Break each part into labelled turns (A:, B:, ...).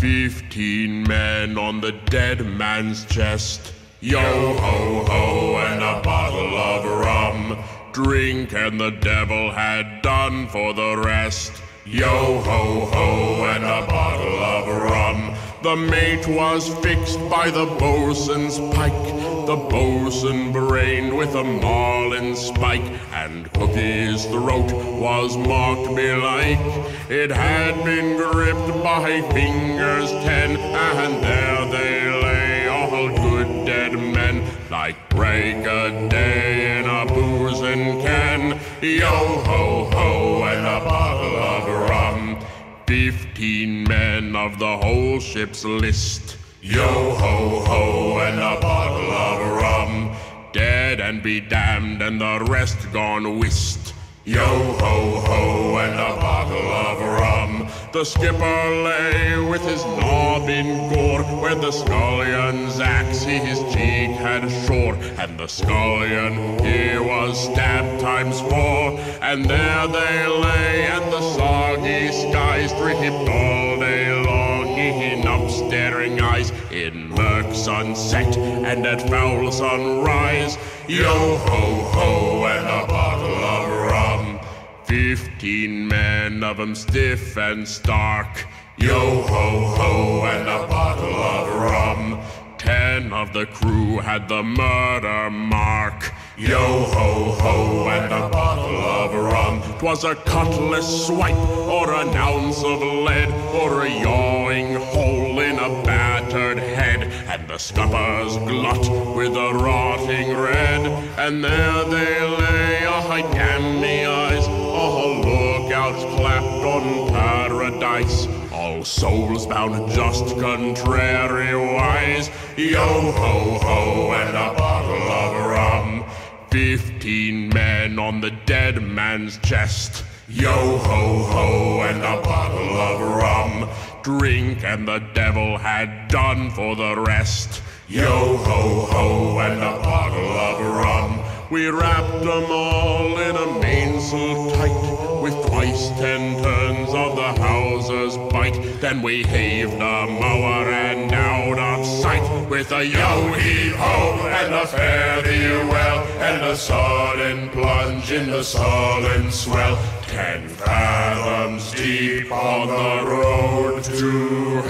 A: 15 men on the dead man's chest. Yo ho ho and a bottle of rum. Drink and the devil had done for the rest. Yo ho ho and a bottle of rum. The mate was fixed by the boatswain's pike. The boatswain brained with a marlin spike, and Cookie's throat was marked belike. It had been gripped by fingers 10, and there they lay, all good dead men, like break a day in a boozing can. Yo ho ho and a bottle of rum. 15 men of the whole ship's list. Yo ho ho and a bottle of rum. Dead and be damned and the rest gone whist. Yo ho ho and a bottle of rum. The skipper lay with his knob in gore, where the scullion's axe his cheek had shore, and the scullion he was stabbed times 4. And there they lay, and the soggy skies dripped all day long in upstaring eyes, in murk sunset and at foul sunrise. Yo ho ho and a bottle of rum. 15 men of 'em stiff and stark. Yo ho ho and a bottle of rum. 10 of the crew had the murder mark. Yo ho ho and a bottle of rum. 'Twas a cutlass swipe or an ounce of lead, or a yawing hole in a battered head, and the scuppers glut with a rotting red. And there they lay, I damn me eyes, all lookouts clapped on paradise, all souls bound just contrariwise. Yo ho ho and a bottle of rum. 15 men on the dead man's chest. Yo ho ho and a bottle of rum. Drink and the devil had done for the rest. Yo ho ho and a bottle of rum. We wrapped them all in a mainsail tight, with twice 10 turns of the hawser's bight. Then we heaved a mower and out of sight, with a yo-heave-ho and a fare-thee-well, and a sudden plunge in the sullen swell. 10 fathoms deep on the road to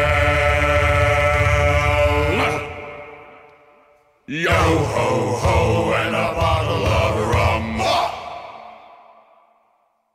A: hell. Yo ho ho